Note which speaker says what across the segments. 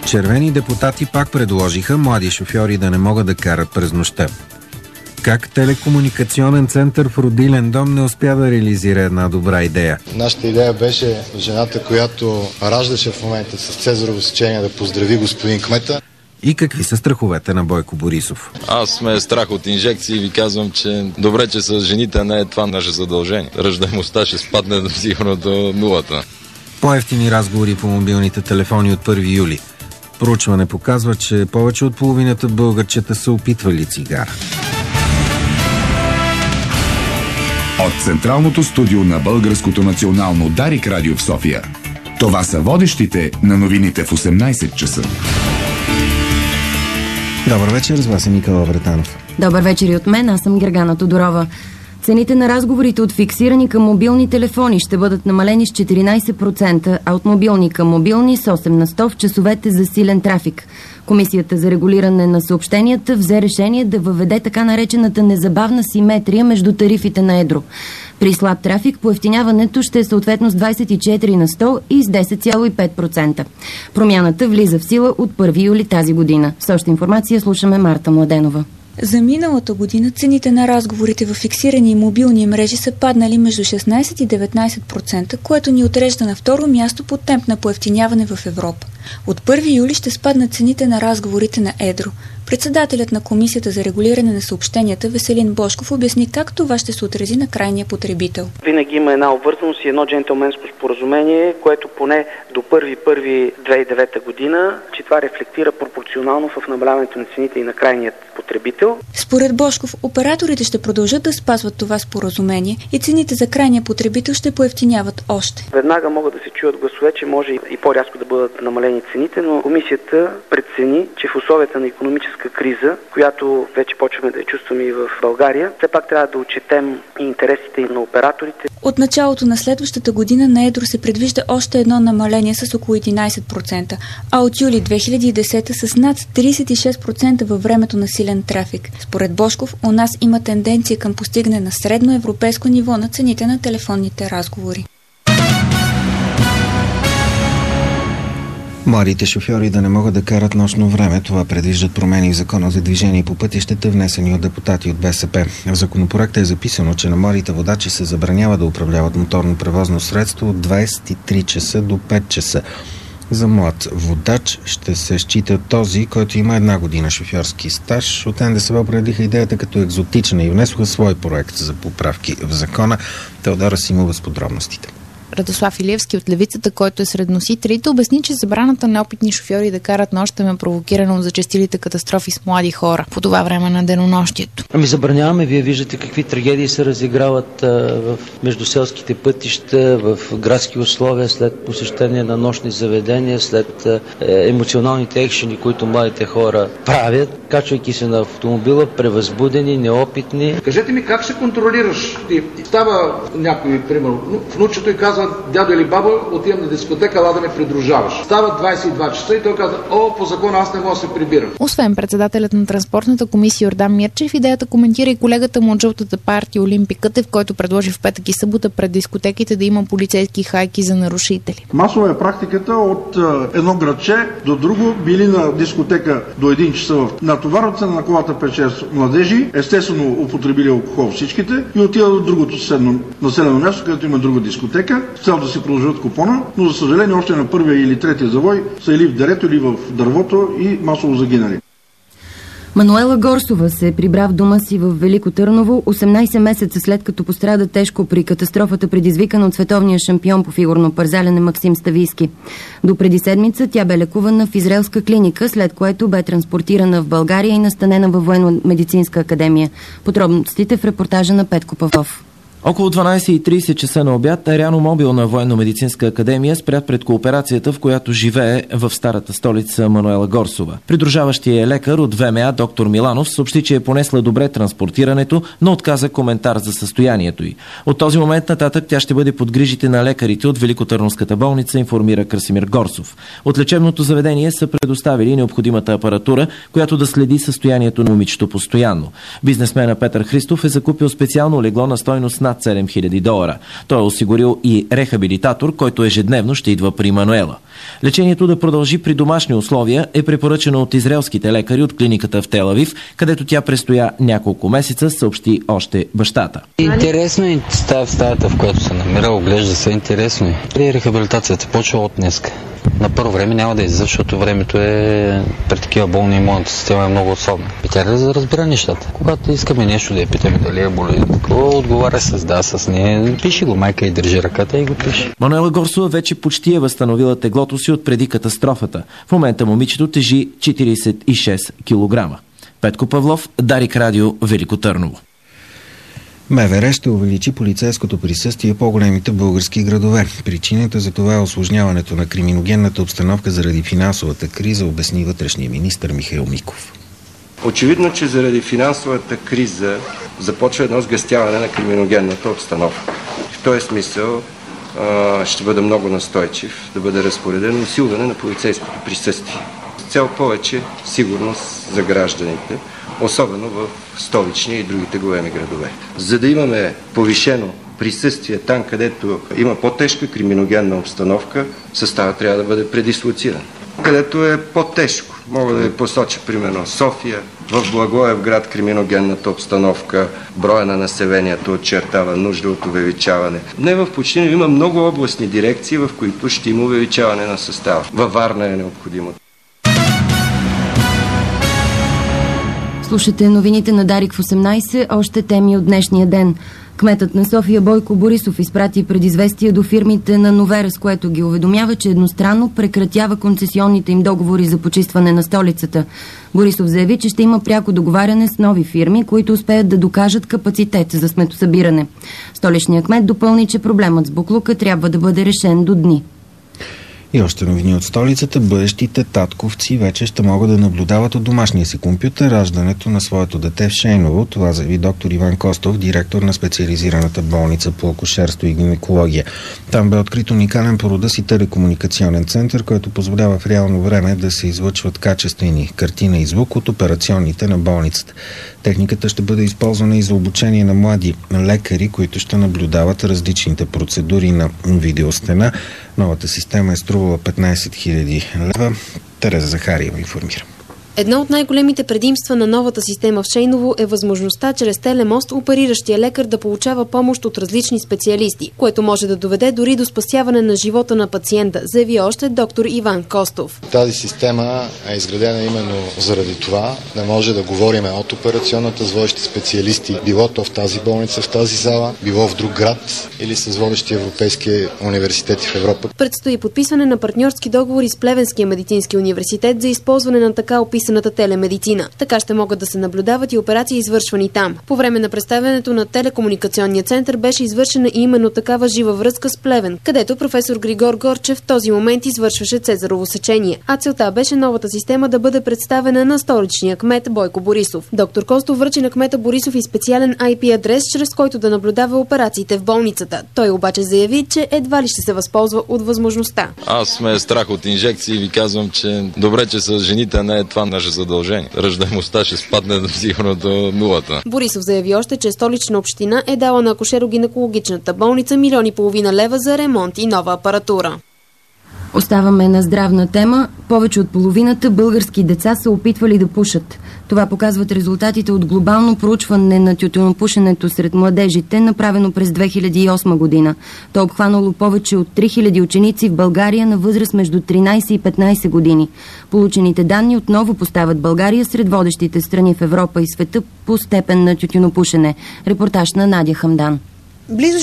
Speaker 1: Червени депутати пак предложиха млади шофьори да не могат да карат през нощта. Как телекомуникационен център в родилен дом не успя да реализира една добра идея?
Speaker 2: Нашата идея беше жената, която раждаше в момента с цезарово сечение, да поздрави господин кмета.
Speaker 1: И какви са страховете на Бойко Борисов?
Speaker 3: Аз ме страх от инжекции и ви казвам, че добре, че с жените не е това наше задължение. Раждаемостта ще спадне сигурно до нулата.
Speaker 1: По-евтини разговори по мобилните телефони от 1 юли. Проучване показва, че повече от половината българчета са опитвали цигара.
Speaker 4: От Централното студио на Българското национално Дарик радио в София. Това са водещите на новините в 18 часа.
Speaker 1: Добър вечер, с вас е Никола Вратанов.
Speaker 5: Добър вечер и от мен, аз съм Гергана Тодорова. Цените на разговорите от фиксирани към мобилни телефони ще бъдат намалени с 14%, а от мобилни към мобилни с 8% в часовете за силен трафик. Комисията за регулиране на съобщенията взе решение да въведе така наречената незабавна симетрия между тарифите на едро. При слаб трафик поевтиняването ще е съответно с 24% и с 10,5%. Промяната влиза в сила от 1 юли тази година. С още информация слушаме Марта Младенова.
Speaker 6: За миналата година цените на разговорите в фиксирани и мобилни мрежи са паднали между 16 и 19%, което ни отрежда на второ място по темп на поевтиняване в Европа. От 1 юли ще спаднат цените на разговорите на едро. Председателят на Комисията за регулиране на съобщенията Веселин Божков обясни как това ще се отрази на крайния потребител.
Speaker 7: Винаги има една обвързаност и едно джентълменско споразумение, което поне до 1.1.2009 година, че това рефлектира пропорционално в намаляването на цените и на крайният потребител.
Speaker 6: Според Божков, операторите ще продължат да спазват това споразумение и цените за крайния потребител ще поевтиняват още.
Speaker 7: Веднага могат да се чуят гласове, че може и по-рязко да бъдат намалени цените, но комисията прецени, че в условията на икономическа криза, която вече почваме да я чувстваме и в България, все пак трябва да отчетем и интересите и на операторите.
Speaker 6: От началото на следващата година на едро се предвижда още едно намаление с около 11%, а от юли 2010 с над 36% във времето на силен трафик. Според Божков, у нас има тенденция към постигане на средно европейско ниво на цените на телефонните разговори.
Speaker 1: Младите шофьори да не могат да карат нощно време. Това предвиждат промени в Закона за движение по пътищата, внесени от депутати от БСП. В законопроекта е записано, че на младите водачи се забранява да управляват моторно превозно средство от 23 часа до 5 часа. За млад водач ще се счита този, който има 1 година шофьорски стаж. От НДСВ определиха идеята като екзотична и внесоха свой проект за поправки в закона. Теодора Симова с подробностите.
Speaker 8: Радослав Илиевски от Левицата, който е сред носителите, обясни, че забраната на опитни шофьори да карат нощем е провокирана от зачестилите катастрофи с млади хора по това време на денонощието.
Speaker 9: Забраняваме, вие виждате какви трагедии се разиграват в междуселските пътища, в градски условия, след посещение на нощни заведения, след емоционалните екшени, които младите хора правят, качвайки се на автомобила, превъзбудени, неопитни.
Speaker 10: Кажете ми, как ще контролираш? Става някой, примерно, внучето и казва: дядо или баба, отивам на дискотека, ала да ме придружаваш. Става 22 часа и той казва: по закона аз не мога да се прибирам.
Speaker 8: Освен председателят на транспортната комисия Йордан Мирчев, идеята коментира и колегата му от жълтата партия Олимпи Кътев, който предложи в петък и събота пред дискотеките да има полицейски хайки за нарушители.
Speaker 11: Масова е практиката от едно градче до друго, били на дискотека до 1 часа, натоварват се на колата 5-6 младежи, естествено употребили алкохол всичките и отиват до другото съседно населено място, където има друга дискотека, с цел да си продължат купона, но за съжаление още на първия или третия завой са или в дерето, или в дървото и масово загинали.
Speaker 5: Мануела Горсова се прибра в дома си в Велико Търново 18 месеца след като пострада тежко при катастрофата, предизвикана от световния шампион по фигурно парзалене Максим Ставийски. До преди седмица тя бе лекувана в израелска клиника, след което бе транспортирана в България и настанена във Военно-медицинска академия. Подробностите в репортажа на Петко Павлов.
Speaker 12: Около 12:30 часа на обяд Аеромобил на Военно-медицинска академия спря пред кооперацията, в която живее в старата столица Мануела Горсова. Придружаващия лекар от ВМА доктор Миланов съобщи, че е понесла добре транспортирането, но отказа коментар за състоянието й. От този момент нататък тя ще бъде под грижите на лекарите от Великотърновската болница, информира Красимир Горсов. От лечебното заведение са предоставили необходимата апаратура, която да следи състоянието на момичето постоянно. Бизнесмена Петър Христов е закупил специално легло на стойност над над $7000. Той е осигурил и рехабилитатор, който ежедневно ще идва при Мануела. Лечението да продължи при домашни условия е препоръчено от израелските лекари от клиниката в Тел Авив, където тя престоя няколко месеца, съобщи още бащата.
Speaker 13: Интересно е стаята, в която се намира, оглежда се, интересно е. Рехабилитацията почва от днеска. На първо време няма да излиза, защото времето е при такива болни, имунната система е много особена. И тя да разбира нещата. Когато искаме нещо да я питаме дали е болен, отговаря с да, с не. Пиши го майка и държи ръката и го пише.
Speaker 12: Мануела Горсова вече почти е възстановила теглото си от преди катастрофата. В момента момичето тежи 46 кг. Петко Павлов, Дарик Радио, Велико Търново.
Speaker 1: МВР ще увеличи полицейското присъствие в по-големите български градове. Причината за това е усложняването на криминогенната обстановка заради финансовата криза, обясни вътрешния министър Михаил Миков.
Speaker 14: Очевидно, че заради финансовата криза започва едно сгъстяване на криминогенната обстановка. В този смисъл ще бъда много настойчив да бъде разпоредено усилване на полицейското присъствие. С цел повече сигурност за гражданите, особено в столичния и другите големи градове. За да имаме повишено присъствие там, където има по-тежка криминогенна обстановка, съставът трябва да бъде предислоциран. Където е по-тежко, мога да ви посоча примерно София, в Благоевград криминогенната обстановка, броя на населението очертава нужда от увеличаване. Не в Почтина има много областни дирекции, в които ще има увеличаване на състава. Във Варна е необходимо.
Speaker 5: Слушате новините на Дарик в 18, още теми от днешния ден. Кметът на София Бойко Борисов изпрати предизвестие до фирмите на Новера, с което ги уведомява, че едностранно прекратява концесионните им договори за почистване на столицата. Борисов заяви, че ще има пряко договаряне с нови фирми, които успеят да докажат капацитет за сметосъбиране. Столичният кмет допълни, че проблемът с буклука трябва да бъде решен до дни.
Speaker 1: И още новини от столицата. Бъдещите татковци вече ще могат да наблюдават от домашния си компютър раждането на своето дете в Шейново. Това заяви доктор Иван Костов, директор на специализираната болница по акушерство и гинекология. Там бе открит уникален по рода си телекомуникационен център, който позволява в реално време да се излъчват качествени картина и звук от операционните на болницата. Техниката ще бъде използвана и за обучение на млади лекари, които ще наблюдават различните процедури на видеостена. Новата система е струвала 15 000 лева. Тереза Захариева информира.
Speaker 15: Едно от най-големите предимства на новата система в Шейново е възможността чрез телемост опериращия лекар да получава помощ от различни специалисти, което може да доведе дори до спасяване на живота на пациента, заяви още доктор Иван Костов.
Speaker 2: Тази система е изградена именно заради това, да може да говорим от операционната с водещи специалисти, било то в тази болница, в тази зала, било в друг град или с водещи европейски университети в Европа.
Speaker 15: Предстои подписване на партньорски договори с Плевенския медицински университет за използване на така описаната телемедицина. Така ще могат да се наблюдават и операции, извършвани там. По време на представянето на телекомуникационния център беше извършена именно такава жива връзка с Плевен, където професор Григор Горчев в този момент извършваше цезарово сечение. А целта беше новата система да бъде представена на столичния кмет Бойко Борисов. Доктор Костов връчи на кмета Борисов и специален IP адрес, чрез който да наблюдава операциите в болницата. Той обаче заяви, че едва ли ще се възползва от възможността.
Speaker 3: Аз ме е страх от инжекции и ви казвам, че добре, че с жените не е това наше задължение. Раждаемостта ще спадне сигурно до нулата.
Speaker 15: Борисов заяви още, че Столична община е дала на акушеро-гинекологичната болница 1,5 милиона лева за ремонт и нова апаратура.
Speaker 5: Оставаме на здравна тема. Повече от половината български деца са опитвали да пушат. Това показват резултатите от глобално проучване на тютюнопушенето сред младежите, направено през 2008 година. То е обхванало повече от 3000 ученици в България на възраст между 13 и 15 години. Получените данни отново поставят България сред водещите страни в Европа и света по степен на тютюнопушене. Репортаж на Надя Хамдан.
Speaker 16: Близо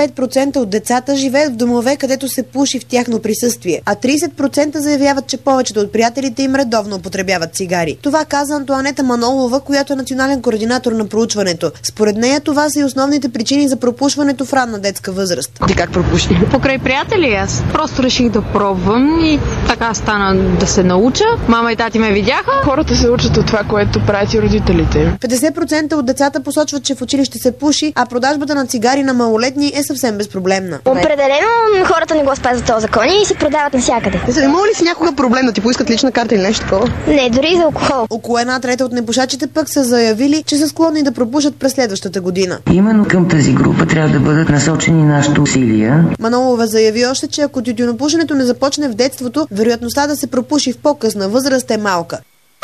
Speaker 16: 65% от децата живеят в домове, където се пуши в тяхно присъствие, а 30% заявяват, че повечето от приятелите им редовно употребяват цигари. Това каза Антоанета Манолова, която е национален координатор на проучването. Според нея това са и основните причини за пропушването в ранна детска възраст.
Speaker 17: Ти как пропуши? Покрай приятели аз. Просто реших да пробвам и така стана да се науча. Мама и тати ме видяха.
Speaker 18: Хората се учат от това, което правят и родителите.
Speaker 16: 50% от децата посочват, че в училище се пуши, а продажбата на цигари на малолетни е съвсем безпроблемна.
Speaker 18: Определено хората не го спазват този закон и си продават навсякъде.
Speaker 19: Имало ли си някога проблем да ти поискат лична карта или нещо такова?
Speaker 18: Не, дори за алкохол.
Speaker 16: Около 1/3 от непушачите пък са заявили, че са склонни да пропушат през следващата година.
Speaker 20: Именно към тази група трябва да бъдат насочени нашите усилия.
Speaker 16: Манолова заяви още, че ако тютюнопушенето не започне в детството, вероятността да се пропуши в по-късна възраст е малка.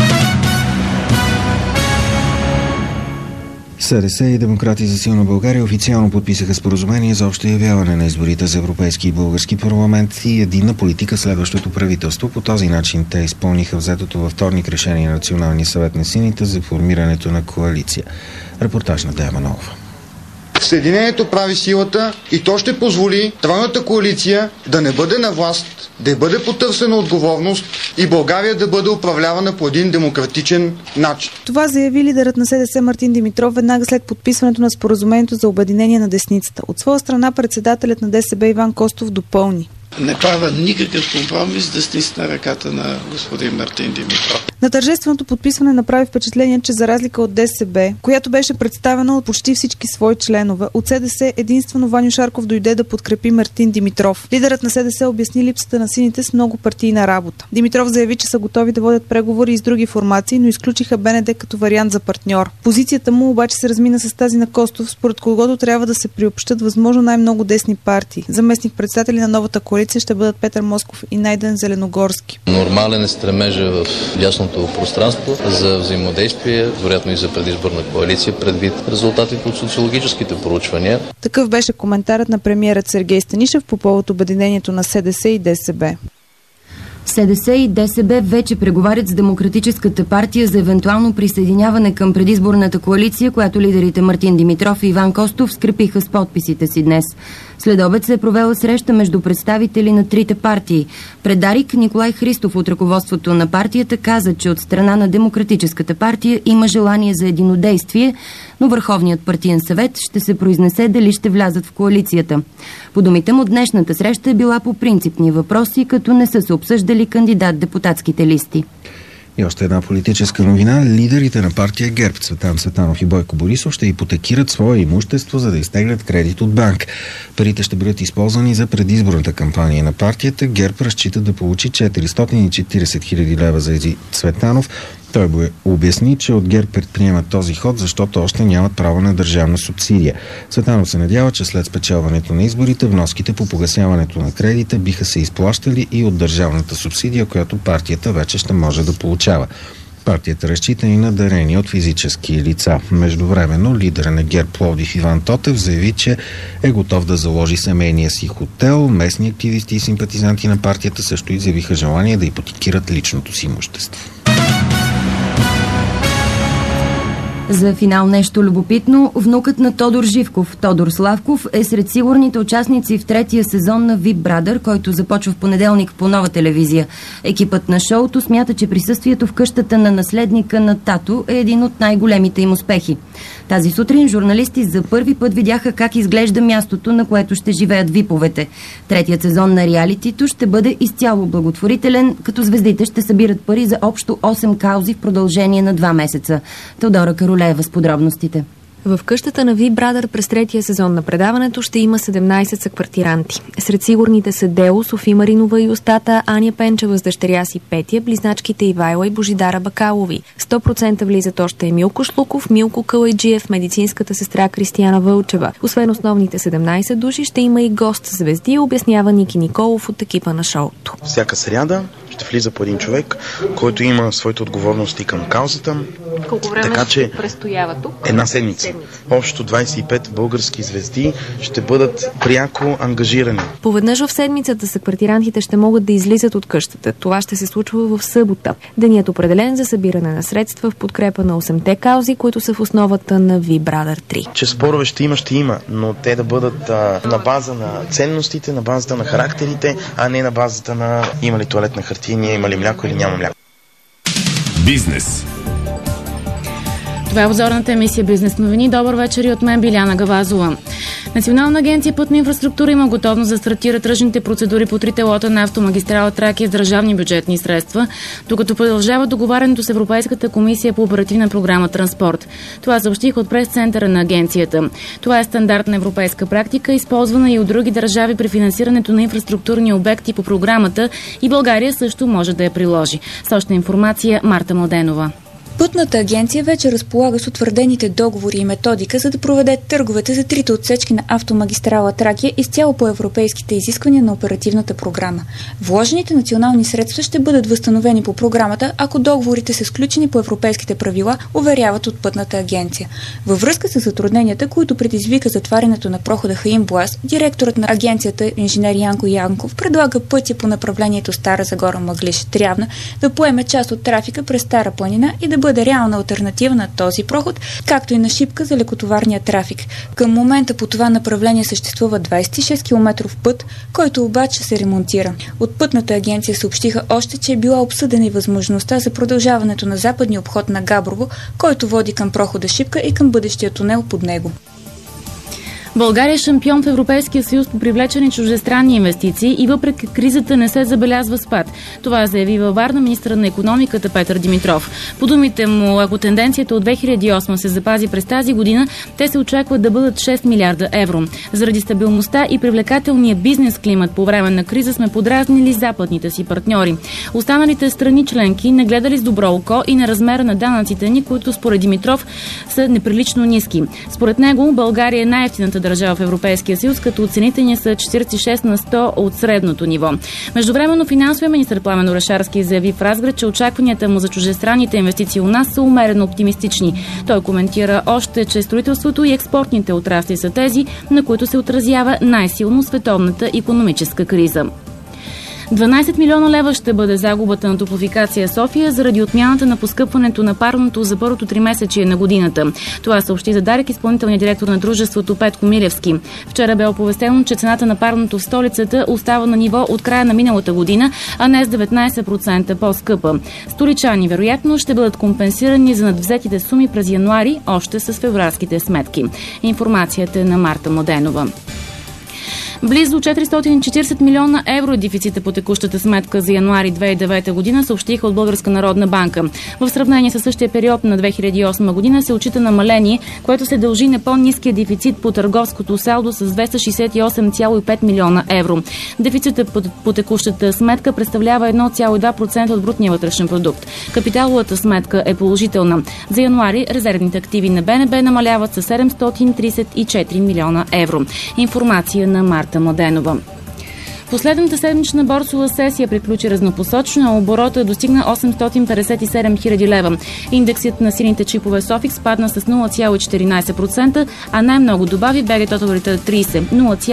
Speaker 1: СДС и Демократи за силна България официално подписаха споразумение за общо явяване на изборите за Европейски и Български парламент и единна политика следващото правителство. По този начин те изпълниха взетото във вторник решение на Националния съвет на сините за формирането на коалиция. Репортаж на Дея Манолова.
Speaker 21: Съединението прави силата и то ще позволи тройната коалиция да не бъде на власт, да бъде потърсена отговорност и България да бъде управлявана по един демократичен начин.
Speaker 22: Това заяви лидерът на СДС Мартин Димитров веднага след подписването на споразумението за обединение на десницата. От своя страна председателят на ДСБ Иван Костов допълни:
Speaker 23: не правя никакъв компромис да стисна ръката на господин Мартин Димитров.
Speaker 22: На тържественото подписване направи впечатление, че за разлика от ДСБ, която беше представена от почти всички свои членове, от СДС единствено Ваньо Шарков дойде да подкрепи Мартин Димитров. Лидерът на СДС обясни липсата на сините с много партийна работа. Димитров заяви, че са готови да водят преговори и с други формации, но изключиха БНД като вариант за партньор. Позицията му обаче се размина с тази на Костов, според когото трябва да се приобщат възможно най-много десни партии. Заместник-председатели на новата коалиция ще бъдат Петър Москов и Найден Зеленогорски.
Speaker 24: Нормален е стремежа в дясното пространство за взаимодействие, вероятно и за предизборна коалиция, предвид резултатите от социологическите проучвания.
Speaker 22: Такъв беше коментарът на премиерът Сергей Станишев по повод обединението на СДС и ДСБ.
Speaker 5: СДС и ДСБ вече преговарят с Демократическата партия за евентуално присъединяване към предизборната коалиция, която лидерите Мартин Димитров и Иван Костов скрепиха с подписите си днес. След обед се е провела среща между представители на трите партии. Пред Дарик Николай Христов от ръководството на партията каза, че от страна на Демократическата партия има желание за единодействие, но Върховният партиен съвет ще се произнесе дали ще влязат в коалицията. По думите му, днешната среща е била по принципни въпроси, като не са се обсъждали кандидат-депутатските листи.
Speaker 1: И още една политическа новина. Лидерите на партия ГЕРБ Цветан Цветанов и Бойко Борисов ще ипотекират свое имущество, за да изтеглят кредит от банк. Парите ще бъдат използвани за предизборната кампания на партията. ГЕРБ разчита да получи 440 хиляди лева за Цветанов. Той обясни, че от ГЕРБ предприемат този ход, защото още нямат право на държавна субсидия. Цветанов се надява, че след спечелването на изборите вноските по погасяването на кредита биха се изплащали и от държавната субсидия, която партията вече ще може да получава. Партията разчита и на дарения от физически лица. Междувременно лидера на ГЕРБ Пловдив Иван Тотев заяви, че е готов да заложи семейния си хотел. Местни активисти и симпатизанти на партията също изявиха желание да ипотекират личното си имущество.
Speaker 5: За финал нещо любопитно. Внукът на Тодор Живков, Тодор Славков, е сред сигурните участници в третия сезон на VIP Brother, който започва в понеделник по Нова телевизия. Екипът на шоуто смята, че присъствието в къщата на наследника на тато е един от най-големите им успехи. Тази сутрин журналисти за първи път видяха как изглежда мястото, на което ще живеят виповете. Третият сезон на реалитито ще бъде изцяло благотворителен, като звездите ще събират пари за общо 8 каузи в продължение на 2 месеца. Теодора Каролеева с подробностите.
Speaker 25: В къщата на VIP Brother през третия сезон на предаването ще има 17 съквартиранти. Сред сигурните са Део, Софи Маринова и Остата, Аня Пенчева с дъщеря си Петя, близначките Ивайла и Божидара Бакалови. 100% влизат още Милко Шлуков, Милко Калайджиев, медицинската сестра Кристияна Вълчева. Освен основните 17 души, ще има и гост-звезди, обяснява Ники Николов от екипа на шоуто.
Speaker 26: Всяка сряда ще влиза по един човек, който има своите отговорности към каузата.
Speaker 25: Колко време
Speaker 26: така, че
Speaker 25: престоява тук?
Speaker 26: Една седмица. Общо 25 български звезди ще бъдат пряко ангажирани.
Speaker 25: Поведнъж в седмицата съквартирантите ще могат да излизат от къщата. Това ще се случва в събота. Денят определен за събиране на средства в подкрепа на 8-те каузи, които са в основата на VIP Brother 3.
Speaker 26: Че спорове ще има, но те да бъдат на база на ценностите, на базата на характерите, а не на базата на има ли тоалетна хартия, има ли мляко или няма мляко.
Speaker 4: Бизнес.
Speaker 6: Това е обзорната емисия Бизнес новини. Добър вечер и от мен, Биляна Гавазова. Национална агенция Пътна инфраструктура има готовност да стартира тръжните процедури по трите лота на автомагистрала Тракия с държавни бюджетни средства, докато продължава договарянето с Европейската комисия по оперативна програма Транспорт. Това съобщих от прес-центъра на агенцията. Това е стандартна европейска практика, използвана и от други държави при финансирането на инфраструктурни обекти по програмата, и България също може да я приложи. С още информация Марта Младенова.
Speaker 7: Пътната агенция вече разполага с утвърдените договори и методика, за да проведе търговете за трите отсечки на автомагистрала Тракия изцяло по европейските изисквания на оперативната програма. Вложените национални средства ще бъдат възстановени по програмата, ако договорите са сключени по европейските правила, уверяват от Пътната агенция. Във връзка с затрудненията, които предизвика затварянето на прохода Хаин-Боаз, директорът на агенцията инженер Янко Янков предлага пътя по направлението Стара Загора Мъглиж Трявна да поеме част от трафика през Стара планина и да бъде реална алтернатива на този проход, както и на Шипка за лекотоварния трафик. Към момента по това направление съществува 26 км път, който обаче се ремонтира. От Пътната агенция съобщиха още, че е била обсъдена и възможността за продължаването на западния обход на Габрово, който води към прохода Шипка и към бъдещия тунел под него.
Speaker 6: България е шампион в Европейския съюз по привлечени чуждестранни инвестиции и въпреки кризата не се забелязва спад. Това заяви във Варна министърът на икономиката Петър Димитров. По думите му, ако тенденцията от 2008 се запази през тази година, те се очакват да бъдат 6 милиарда евро. Заради стабилността и привлекателния бизнес климат по време на криза сме подразнили западните си партньори. Останалите страни членки не гледали с добро око и на размера на данъците ни, които според Димитров са неприлично ниски. Според него България е най-евтината държава в Европейския съюз, като цените ни са 46 на 100 от средното ниво. Междувременно финансовия министър Пламен Орешарски заяви в Разград, че очакванията му за чуждестранните инвестиции у нас са умерено оптимистични. Той коментира още, че строителството и експортните отрасли са тези, на които се отразява най-силно световната икономическа криза. 12 милиона лева ще бъде загубата на Топлофикация София заради отмяната на поскъпването на парното за първото тримесечие на годината. Това съобщи за Дарик изпълнителният директор на дружеството Петко Милевски. Вчера бе оповестено, че цената на парното в столицата остава на ниво от края на миналата година, а не с 19% по-скъпа. Столичани вероятно ще бъдат компенсирани за надвзетите суми през януари, още с февруарските сметки. Информацията е на Марта Младенова. Близо 440 милиона евро е дефицита по текущата сметка за януари 2009 година, съобщиха от Българска народна банка. В сравнение с същия период на 2008 година се отчита намаление, което се дължи на по-ниския дефицит по търговското салдо с 268,5 милиона евро. Дефицитът по текущата сметка представлява 1,2% от брутния вътрешен продукт. Капиталовата сметка е положителна. За януари резервните активи на БНБ намаляват с 734 милиона евро. Информация на Марта Младенова. Последната седмична борсова сесия приключи разнопосочно, а оборота достигна 857 хиляди лева. Индексът на сините чипове Софикс падна с 0,14%, а най-много добави БГ Total Return 30 –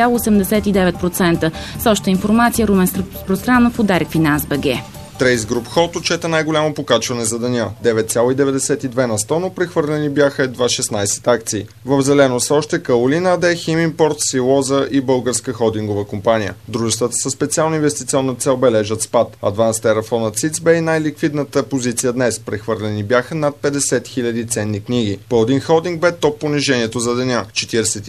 Speaker 6: 0,89%. С още информация Румен Пространов от Дарик Финанс БГ.
Speaker 8: Трейс Груп Холд отчета най-голямо покачване за деня – 9,92 на 100, но прехвърлени бяха едва 16 акции. В зелено са още Каолина АД, Химимпорт, Силоза и Българска холдингова компания. Дружествата със специална инвестиционна цел бележат спад. Advanced Terraphone Citsbay е най-ликвидната позиция днес. Прехвърлени бяха над 50 000 ценни книги. Пълдин Холдинг бе топ понижението за деня –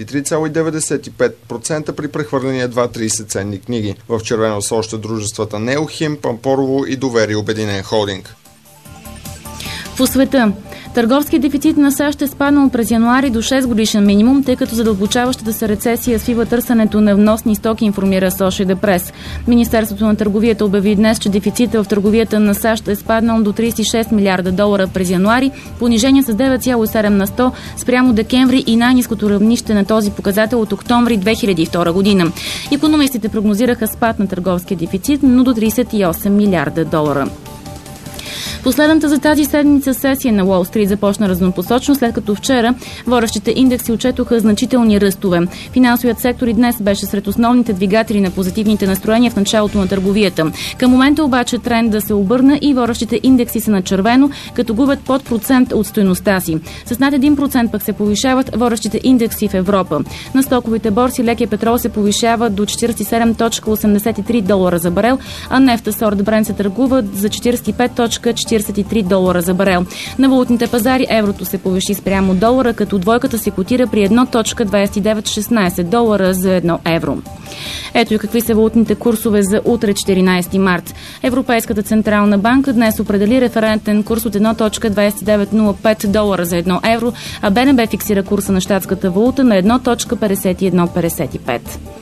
Speaker 8: 43,95% при прехвърлени едва 30 ценни книги. В червено са още дружествата Неохим, Пампорово и Доверие Обединен холдинг.
Speaker 6: По света. Търговският дефицит на САЩ е спаднал през януари до 6 годишен минимум, тъй като задълбочаващата се рецесия свива търсенето на вносни стоки, информира Associated Press. Министерството на търговията обяви днес, че дефицита в търговията на САЩ е спаднал до 36 милиарда долара през януари, понижение с 9,7 на 100 спрямо декември и най-ниското равнище на този показател от октомври 2002 година. Икономистите прогнозираха спад на търговския дефицит, но до 38 милиарда долара. Последната за тази седмица сесия на Уол Стрит започна разнопосочно, след като вчера водещите индекси отчетоха значителни ръстове. Финансовият сектор и днес беше сред основните двигатели на позитивните настроения в началото на търговията. Към момента обаче трендът се обърна и водещите индекси са на червено, като губят под процент от стойността си. С над 1% пък се повишават водещите индекси в Европа. На стоковите борси лекия петрол се повишава до 47,83 долара за барел, а нефта сорт Брент се търгува за 45,40 $43 за барел. На валутните пазари еврото се повиши спрямо долара, като двойката се котира при 1.2916 долара за 1 евро. Ето и какви са валутните курсове за утре, 14 март. Европейската централна банка днес определи референтен курс от 1.2905 долара за 1 евро, а БНБ фиксира курса на щатската валута на 1.5155.